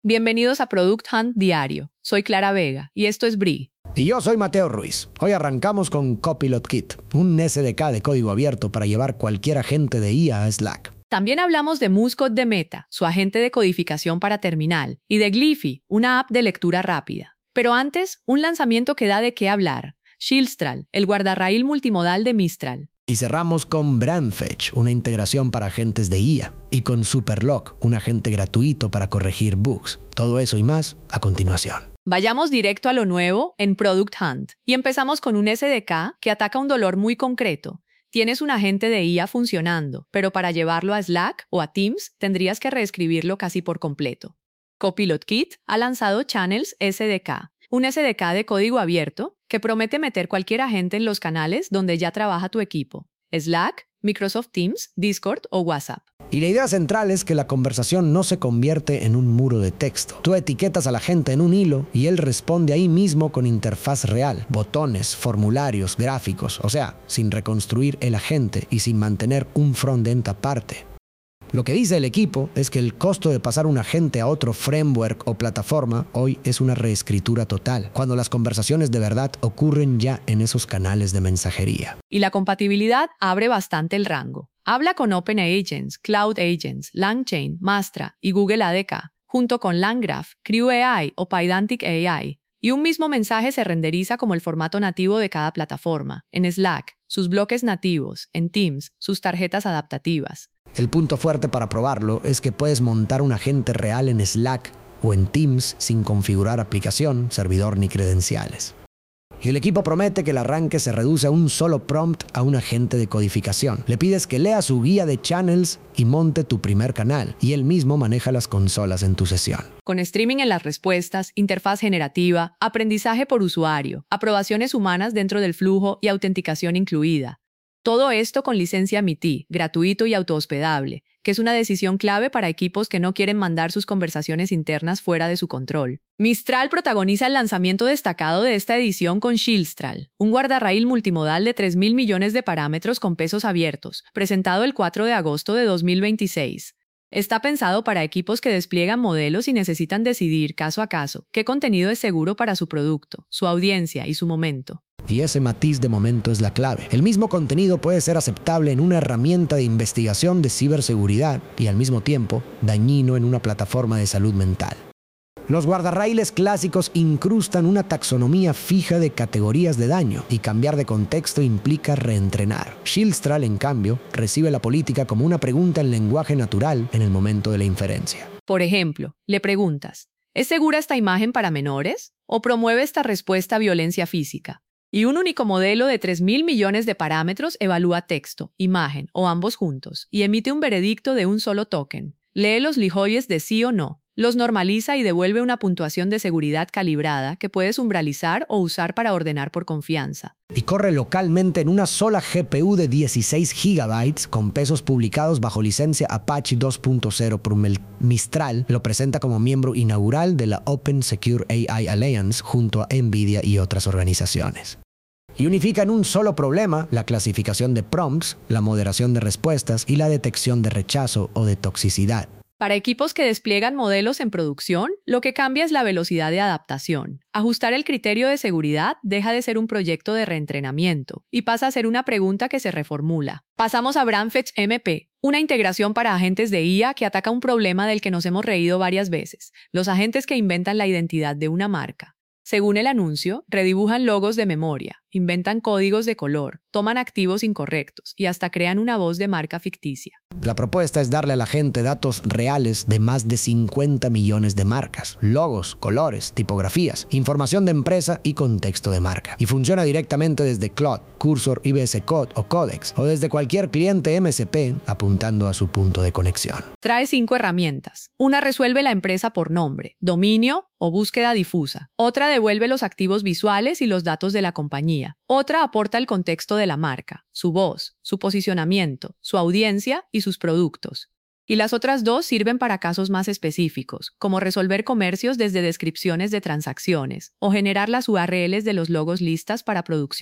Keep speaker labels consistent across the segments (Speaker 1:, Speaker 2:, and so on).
Speaker 1: Bienvenidos a Product Hunt Diario. Soy Clara Vega y esto es Bri.
Speaker 2: Y yo soy Mateo Ruiz. Hoy arrancamos con Copilot Kit, un SDK de código abierto para llevar cualquier agente de IA a Slack.
Speaker 1: También hablamos de Muscot de Meta, su agente de codificación para terminal, y de Glyphy, una app de lectura rápida. Pero antes, un lanzamiento que da de qué hablar. Shieldstral, el guardarraíl multimodal de Mistral.
Speaker 2: Y cerramos con Brandfetch, una integración para agentes de IA. Y con Superlock, un agente gratuito para corregir bugs. Todo eso y más a continuación.
Speaker 1: Vayamos directo a lo nuevo en Product Hunt. Y empezamos con un SDK que ataca un dolor muy concreto. Tienes un agente de IA funcionando, pero para llevarlo a Slack o a Teams tendrías que reescribirlo casi por completo. Copilot Kit ha lanzado Channels SDK, un SDK de código abierto que promete meter cualquier agente en los canales donde ya trabaja tu equipo: Slack, Microsoft Teams, Discord o WhatsApp.
Speaker 2: Y la idea central es que la conversación no se convierte en un muro de texto. Tú etiquetas a la gente en un hilo y él responde ahí mismo con interfaz real, botones, formularios, gráficos, o sea, sin reconstruir el agente y sin mantener un frontend aparte. Lo que dice el equipo es que el costo de pasar un agente a otro framework o plataforma hoy es una reescritura total, cuando las conversaciones de verdad ocurren ya en esos canales de mensajería.
Speaker 1: Y la compatibilidad abre bastante el rango. Habla con OpenAgents, Cloud Agents, LangChain, Mastra y Google ADK, junto con LangGraph, Crew AI o Pydantic AI. Y un mismo mensaje se renderiza como el formato nativo de cada plataforma, en Slack, sus bloques nativos, en Teams, sus tarjetas adaptativas.
Speaker 2: El punto fuerte para probarlo es que puedes montar un agente real en Slack o en Teams sin configurar aplicación, servidor ni credenciales. Y el equipo promete que el arranque se reduce a un solo prompt a un agente de codificación. Le pides que lea su guía de channels y monte tu primer canal, y él mismo maneja las consolas en tu sesión.
Speaker 1: Con streaming en las respuestas, interfaz generativa, aprendizaje por usuario, aprobaciones humanas dentro del flujo y autenticación incluida. Todo esto con licencia MIT, gratuito y autohospedable, que es una decisión clave para equipos que no quieren mandar sus conversaciones internas fuera de su control. Mistral protagoniza el lanzamiento destacado de esta edición con Shieldstral, un guardarraíl multimodal de 3.000 millones de parámetros con pesos abiertos, presentado el 4 de agosto de 2026. Está pensado para equipos que despliegan modelos y necesitan decidir caso a caso qué contenido es seguro para su producto, su audiencia y su momento.
Speaker 2: Y ese matiz de momento es la clave. El mismo contenido puede ser aceptable en una herramienta de investigación de ciberseguridad y al mismo tiempo dañino en una plataforma de salud mental. Los guardarraíles clásicos incrustan una taxonomía fija de categorías de daño y cambiar de contexto implica reentrenar. Shieldstral, en cambio, recibe la política como una pregunta en lenguaje natural en el momento de la inferencia.
Speaker 1: Por ejemplo, le preguntas: ¿es segura esta imagen para menores? ¿O promueve esta respuesta a violencia física? Y un único modelo de 3.000 millones de parámetros evalúa texto, imagen o ambos juntos y emite un veredicto de un solo token. Lee los lijoyes de sí o no, los normaliza y devuelve una puntuación de seguridad calibrada que puedes umbralizar o usar para ordenar por confianza.
Speaker 2: Y corre localmente en una sola GPU de 16 GB con pesos publicados bajo licencia Apache 2.0 por Mistral. Lo presenta como miembro inaugural de la Open Secure AI Alliance junto a NVIDIA y otras organizaciones. Y unifica en un solo problema la clasificación de prompts, la moderación de respuestas y la detección de rechazo o de toxicidad.
Speaker 1: Para equipos que despliegan modelos en producción, lo que cambia es la velocidad de adaptación. Ajustar el criterio de seguridad deja de ser un proyecto de reentrenamiento y pasa a ser una pregunta que se reformula. Pasamos a Brandfetch MP, una integración para agentes de IA que ataca un problema del que nos hemos reído varias veces: los agentes que inventan la identidad de una marca. Según el anuncio, redibujan logos de memoria, inventan códigos de color, toman activos incorrectos y hasta crean una voz de marca ficticia.
Speaker 2: La propuesta es darle a la gente datos reales de más de 50 millones de marcas, logos, colores, tipografías, información de empresa y contexto de marca. Y funciona directamente desde Claude, Cursor, IBS Code o Codex, o desde cualquier cliente MCP apuntando a su punto de conexión.
Speaker 1: Trae 5 herramientas. Una resuelve la empresa por nombre, dominio o búsqueda difusa. Otra devuelve los activos visuales y los datos de la compañía. Otra aporta el contexto de la marca, su voz, su posicionamiento, su audiencia y sus productos. Y las otras 2 sirven para casos más específicos, como resolver comercios desde descripciones de transacciones o generar las URLs de los logos listas para producción.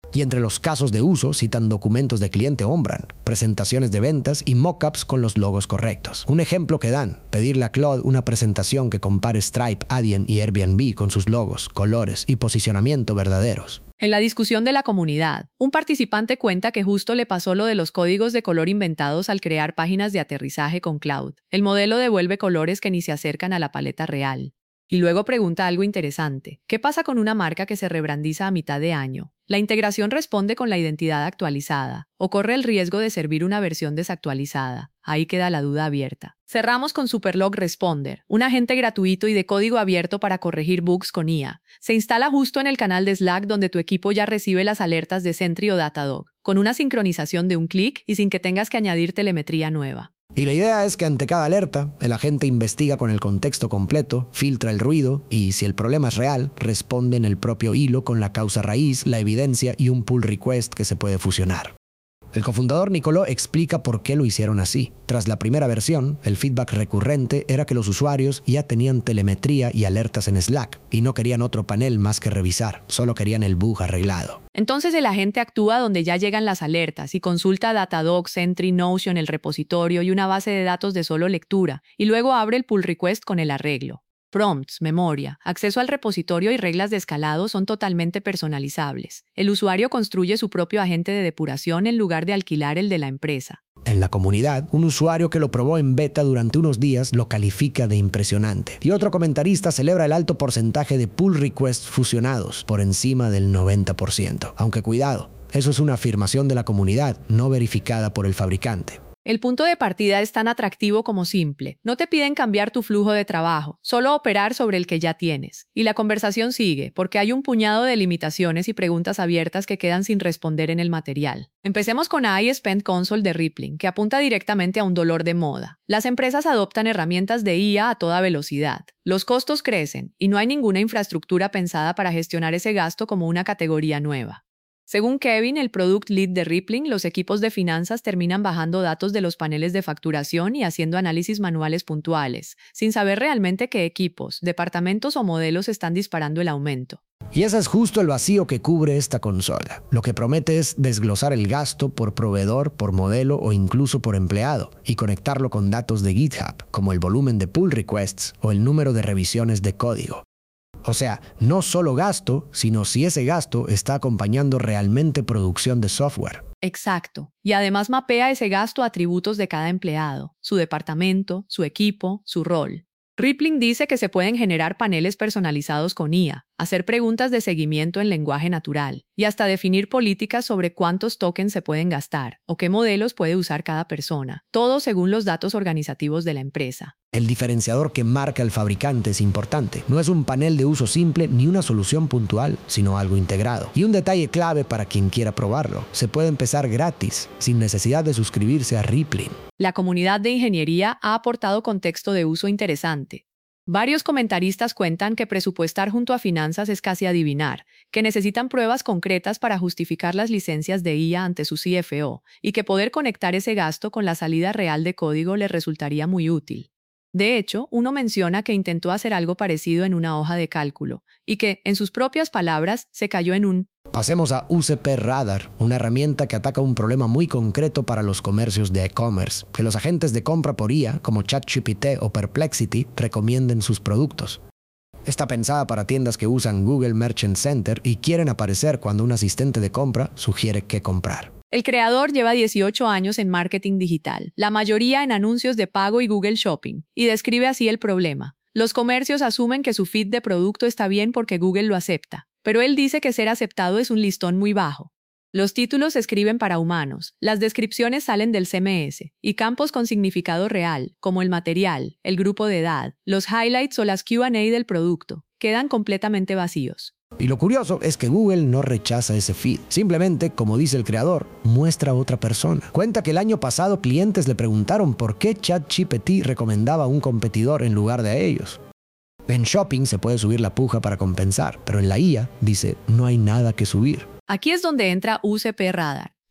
Speaker 2: Y entre los casos de uso citan documentos de cliente Ombran, presentaciones de ventas y mockups con los logos correctos. Un ejemplo que dan, pedirle a Claude una presentación que compare Stripe, Adyen y Airbnb con sus logos, colores y posicionamiento verdaderos.
Speaker 1: En la discusión de la comunidad, un participante cuenta que justo le pasó lo de los códigos de color inventados al crear páginas de aterrizaje con Claude. El modelo devuelve colores que ni se acercan a la paleta real. Y luego pregunta algo interesante. ¿Qué pasa con una marca que se rebrandiza a mitad de año? ¿La integración responde con la identidad actualizada o corre el riesgo de servir una versión desactualizada? Ahí queda la duda abierta. Cerramos con Superlog Responder, un agente gratuito y de código abierto para corregir bugs con IA. Se instala justo en el canal de Slack donde tu equipo ya recibe las alertas de Sentry o Datadog, con una sincronización de un clic y sin que tengas que añadir telemetría nueva.
Speaker 2: Y la idea es que ante cada alerta, el agente investiga con el contexto completo, filtra el ruido y, si el problema es real, responde en el propio hilo con la causa raíz, la evidencia y un pull request que se puede fusionar. El cofundador Nicolò explica por qué lo hicieron así. Tras la primera versión, el feedback recurrente era que los usuarios ya tenían telemetría y alertas en Slack y no querían otro panel más que revisar, solo querían el bug arreglado.
Speaker 1: Entonces el agente actúa donde ya llegan las alertas y consulta Datadog, Sentry, Notion, el repositorio y una base de datos de solo lectura, y luego abre el pull request con el arreglo. Prompts, memoria, acceso al repositorio y reglas de escalado son totalmente personalizables. El usuario construye su propio agente de depuración en lugar de alquilar el de la empresa.
Speaker 2: En la comunidad, un usuario que lo probó en beta durante unos días lo califica de impresionante. Y otro comentarista celebra el alto porcentaje de pull requests fusionados, por encima del 90%. Aunque cuidado, eso es una afirmación de la comunidad, no verificada por el fabricante.
Speaker 1: El punto de partida es tan atractivo como simple. No te piden cambiar tu flujo de trabajo, solo operar sobre el que ya tienes. Y la conversación sigue, porque hay un puñado de limitaciones y preguntas abiertas que quedan sin responder en el material. Empecemos con AI Spend Console de Rippling, que apunta directamente a un dolor de moda. Las empresas adoptan herramientas de IA a toda velocidad. Los costos crecen, y no hay ninguna infraestructura pensada para gestionar ese gasto como una categoría nueva. Según Kevin, el Product Lead de Rippling, los equipos de finanzas terminan bajando datos de los paneles de facturación y haciendo análisis manuales puntuales, sin saber realmente qué equipos, departamentos o modelos están disparando el aumento.
Speaker 2: Y ese es justo el vacío que cubre esta consola. Lo que promete es desglosar el gasto por proveedor, por modelo o incluso por empleado, y conectarlo con datos de GitHub, como el volumen de pull requests o el número de revisiones de código. O sea, no solo gasto, sino si ese gasto está acompañando realmente producción de software.
Speaker 1: Exacto. Y además mapea ese gasto a atributos de cada empleado, su departamento, su equipo, su rol. Rippling dice que se pueden generar paneles personalizados con IA, hacer preguntas de seguimiento en lenguaje natural y hasta definir políticas sobre cuántos tokens se pueden gastar o qué modelos puede usar cada persona, todo según los datos organizativos de la empresa.
Speaker 2: El diferenciador que marca el fabricante es importante. No es un panel de uso simple ni una solución puntual, sino algo integrado. Y un detalle clave para quien quiera probarlo: se puede empezar gratis, sin necesidad de suscribirse a Rippling.
Speaker 1: La comunidad de ingeniería ha aportado contexto de uso interesante. Varios comentaristas cuentan que presupuestar junto a finanzas es casi adivinar, que necesitan pruebas concretas para justificar las licencias de IA ante su CFO, y que poder conectar ese gasto con la salida real de código les resultaría muy útil. De hecho, uno menciona que intentó hacer algo parecido en una hoja de cálculo, y que, en sus propias palabras, se cayó en un...
Speaker 2: Pasemos a UCP Radar, una herramienta que ataca un problema muy concreto para los comercios de e-commerce, que los agentes de compra por IA, como ChatGPT o Perplexity, recomienden sus productos. Está pensada para tiendas que usan Google Merchant Center y quieren aparecer cuando un asistente de compra sugiere qué comprar.
Speaker 1: El creador lleva 18 años en marketing digital, la mayoría en anuncios de pago y Google Shopping, y describe así el problema. Los comercios asumen que su feed de producto está bien porque Google lo acepta, pero él dice que ser aceptado es un listón muy bajo. Los títulos se escriben para humanos, las descripciones salen del CMS, y campos con significado real, como el material, el grupo de edad, los highlights o las Q&A del producto, quedan completamente vacíos.
Speaker 2: Y lo curioso es que Google no rechaza ese feed. Simplemente, como dice el creador, muestra a otra persona. Cuenta que el año pasado clientes le preguntaron por qué ChatGPT recomendaba a un competidor en lugar de a ellos. En Shopping se puede subir la puja para compensar, pero en la IA, dice, no hay nada que subir.
Speaker 1: Aquí es donde entra UCP Radar.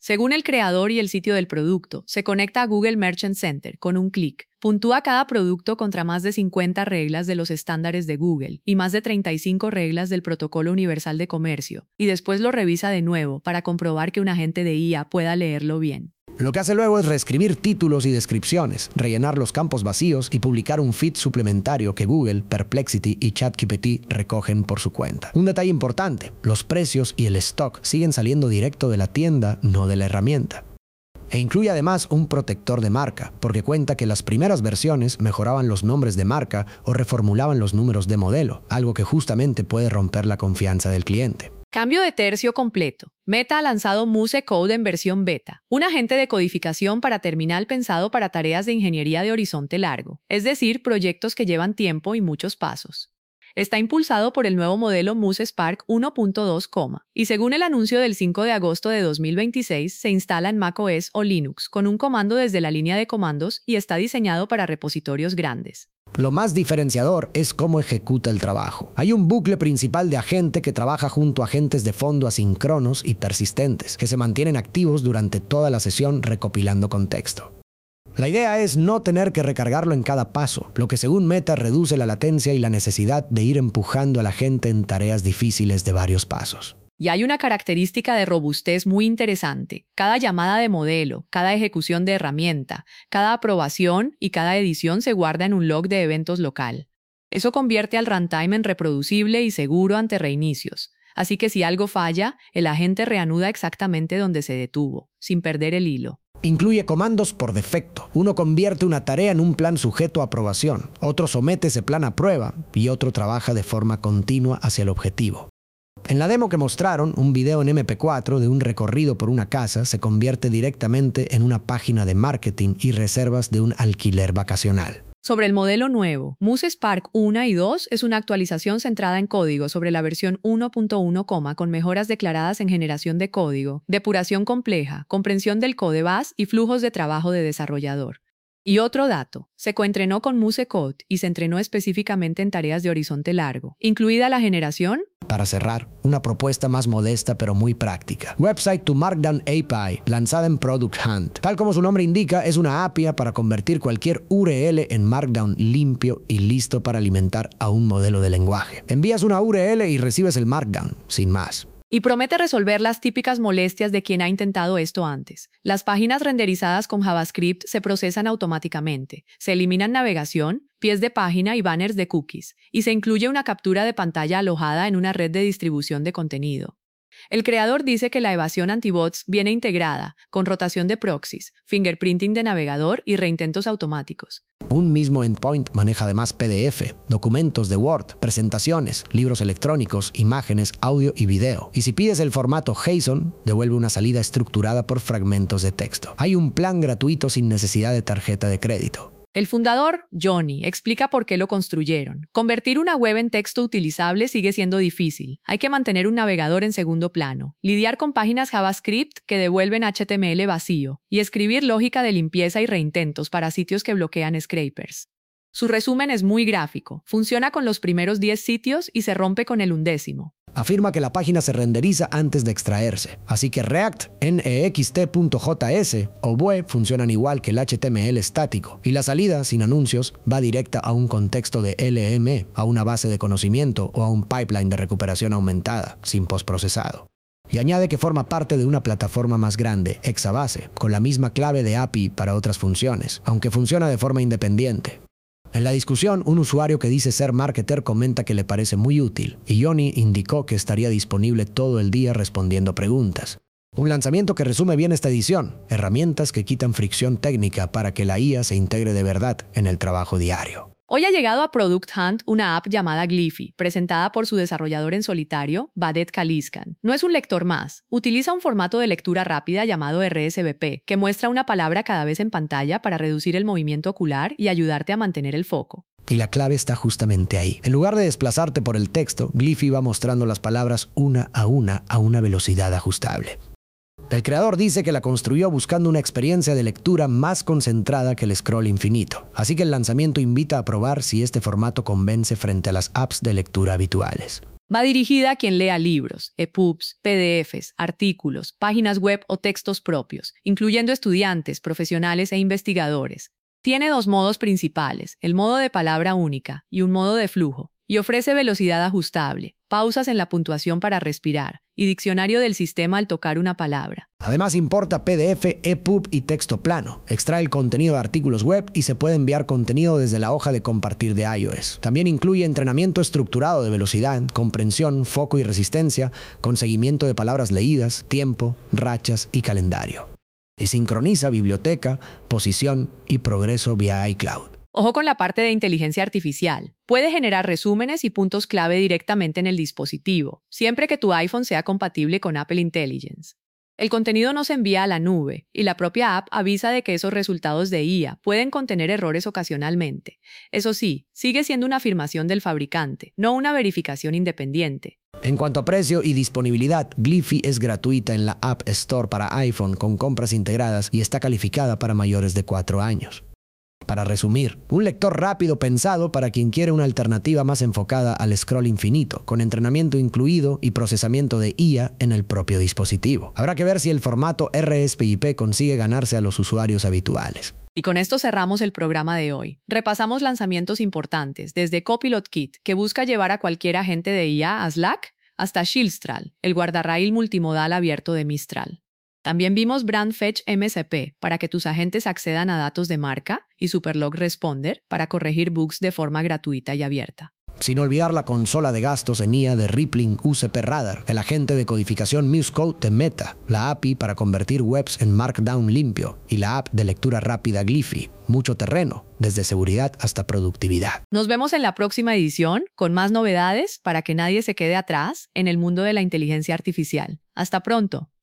Speaker 1: Según el creador y el sitio del producto, se conecta a Google Merchant Center con un clic. Puntúa cada producto contra más de 50 reglas de los estándares de Google y más de 35 reglas del Protocolo Universal de Comercio, y después lo revisa de nuevo para comprobar que un agente de IA pueda leerlo bien.
Speaker 2: Lo que hace luego es reescribir títulos y descripciones, rellenar los campos vacíos y publicar un feed suplementario que Google, Perplexity y ChatGPT recogen por su cuenta. Un detalle importante, los precios y el stock siguen saliendo directo de la tienda, no de la herramienta. E incluye además un protector de marca, porque cuenta que las primeras versiones mejoraban los nombres de marca o reformulaban los números de modelo, algo que justamente puede romper la confianza del cliente.
Speaker 1: Cambio de tercio completo. Meta ha lanzado Muse Code en versión beta, un agente de codificación para terminal pensado para tareas de ingeniería de horizonte largo, es decir, proyectos que llevan tiempo y muchos pasos. Está impulsado por el nuevo modelo Muse Spark 1.2, y según el anuncio del 5 de agosto de 2026, se instala en macOS o Linux con un comando desde la línea de comandos y está diseñado para repositorios grandes.
Speaker 2: Lo más diferenciador es cómo ejecuta el trabajo. Hay un bucle principal de agente que trabaja junto a agentes de fondo asíncronos y persistentes, que se mantienen activos durante toda la sesión recopilando contexto. La idea es no tener que recargarlo en cada paso, lo que según Meta reduce la latencia y la necesidad de ir empujando a la gente en tareas difíciles de varios pasos.
Speaker 1: Y hay una característica de robustez muy interesante. Cada llamada de modelo, cada ejecución de herramienta, cada aprobación y cada edición se guarda en un log de eventos local. Eso convierte al runtime en reproducible y seguro ante reinicios. Así que si algo falla, el agente reanuda exactamente donde se detuvo, sin perder el hilo.
Speaker 2: Incluye comandos por defecto. Uno convierte una tarea en un plan sujeto a aprobación, otro somete ese plan a prueba y otro trabaja de forma continua hacia el objetivo. En la demo que mostraron, un video en MP4 de un recorrido por una casa se convierte directamente en una página de marketing y reservas de un alquiler vacacional.
Speaker 1: Sobre el modelo nuevo, Muse Spark 1 y 2 es una actualización centrada en código sobre la versión 1.1, con mejoras declaradas en generación de código, depuración compleja, comprensión del code base y flujos de trabajo de desarrollador. Y otro dato, se coentrenó con Muse Code y se entrenó específicamente en tareas de horizonte largo, incluida la generación.
Speaker 2: Para cerrar, una propuesta más modesta pero muy práctica. Website to Markdown API, lanzada en Product Hunt. Tal como su nombre indica, es una API para convertir cualquier URL en Markdown limpio y listo para alimentar a un modelo de lenguaje. Envías una URL y recibes el Markdown, sin más.
Speaker 1: Y promete resolver las típicas molestias de quien ha intentado esto antes. Las páginas renderizadas con JavaScript se procesan automáticamente, se eliminan navegación, pies de página y banners de cookies, y se incluye una captura de pantalla alojada en una red de distribución de contenido. El creador dice que la evasión antibots viene integrada, con rotación de proxies, fingerprinting de navegador y reintentos automáticos.
Speaker 2: Un mismo endpoint maneja además PDF, documentos de Word, presentaciones, libros electrónicos, imágenes, audio y video. Y si pides el formato JSON, devuelve una salida estructurada por fragmentos de texto. Hay un plan gratuito sin necesidad de tarjeta de crédito.
Speaker 1: El fundador, Johnny, explica por qué lo construyeron. Convertir una web en texto utilizable sigue siendo difícil. Hay que mantener un navegador en segundo plano, lidiar con páginas JavaScript que devuelven HTML vacío y escribir lógica de limpieza y reintentos para sitios que bloquean scrapers. Su resumen es muy gráfico. Funciona con los primeros 10 sitios y se rompe con el 11º.
Speaker 2: Afirma que la página se renderiza antes de extraerse, así que React, Next.js o Vue funcionan igual que el HTML estático, y la salida, sin anuncios, va directa a un contexto de LM, a una base de conocimiento o a un pipeline de recuperación aumentada, sin postprocesado. Y añade que forma parte de una plataforma más grande, Exabase, con la misma clave de API para otras funciones, aunque funciona de forma independiente. En la discusión, un usuario que dice ser marketer comenta que le parece muy útil, y Johnny indicó que estaría disponible todo el día respondiendo preguntas. Un lanzamiento que resume bien esta edición, herramientas que quitan fricción técnica para que la IA se integre de verdad en el trabajo diario.
Speaker 1: Hoy ha llegado a Product Hunt una app llamada Glyphy, presentada por su desarrollador en solitario, Badet Kaliskan. No es un lector más. Utiliza un formato de lectura rápida llamado RSVP, que muestra una palabra cada vez en pantalla para reducir el movimiento ocular y ayudarte a mantener el foco.
Speaker 2: Y la clave está justamente ahí. En lugar de desplazarte por el texto, Glyphy va mostrando las palabras una a una velocidad ajustable. El creador dice que la construyó buscando una experiencia de lectura más concentrada que el scroll infinito, así que el lanzamiento invita a probar si este formato convence frente a las apps de lectura habituales.
Speaker 1: Va dirigida a quien lea libros, EPUBs, PDFs, artículos, páginas web o textos propios, incluyendo estudiantes, profesionales e investigadores. Tiene dos modos principales, el modo de palabra única y un modo de flujo, y ofrece velocidad ajustable, pausas en la puntuación para respirar y diccionario del sistema al tocar una palabra.
Speaker 2: Además importa PDF, EPUB y texto plano. Extrae el contenido de artículos web y se puede enviar contenido desde la hoja de compartir de iOS. También incluye entrenamiento estructurado de velocidad, comprensión, foco y resistencia, con seguimiento de palabras leídas, tiempo, rachas y calendario. Y sincroniza biblioteca, posición y progreso vía iCloud.
Speaker 1: Ojo con la parte de inteligencia artificial. Puede generar resúmenes y puntos clave directamente en el dispositivo, siempre que tu iPhone sea compatible con Apple Intelligence. El contenido no se envía a la nube, y la propia app avisa de que esos resultados de IA pueden contener errores ocasionalmente. Eso sí, sigue siendo una afirmación del fabricante, no una verificación independiente.
Speaker 2: En cuanto a precio y disponibilidad, Glyphy es gratuita en la App Store para iPhone con compras integradas y está calificada para mayores de 4 años. Para resumir, un lector rápido pensado para quien quiere una alternativa más enfocada al scroll infinito, con entrenamiento incluido y procesamiento de IA en el propio dispositivo. Habrá que ver si el formato RSPIP consigue ganarse a los usuarios habituales.
Speaker 1: Y con esto cerramos el programa de hoy. Repasamos lanzamientos importantes, desde Copilot Kit, que busca llevar a cualquier agente de IA a Slack, hasta Shieldstral, el guardarraíl multimodal abierto de Mistral. También vimos Brand Fetch MCP para que tus agentes accedan a datos de marca y Superlog Responder para corregir bugs de forma gratuita y abierta.
Speaker 2: Sin olvidar la consola de gastos en IA de Rippling UCP Radar, el agente de codificación MuseCode de Meta, la API para convertir webs en Markdown limpio y la app de lectura rápida Glyphy. Mucho terreno, desde seguridad hasta productividad.
Speaker 1: Nos vemos en la próxima edición con más novedades para que nadie se quede atrás en el mundo de la inteligencia artificial. Hasta pronto.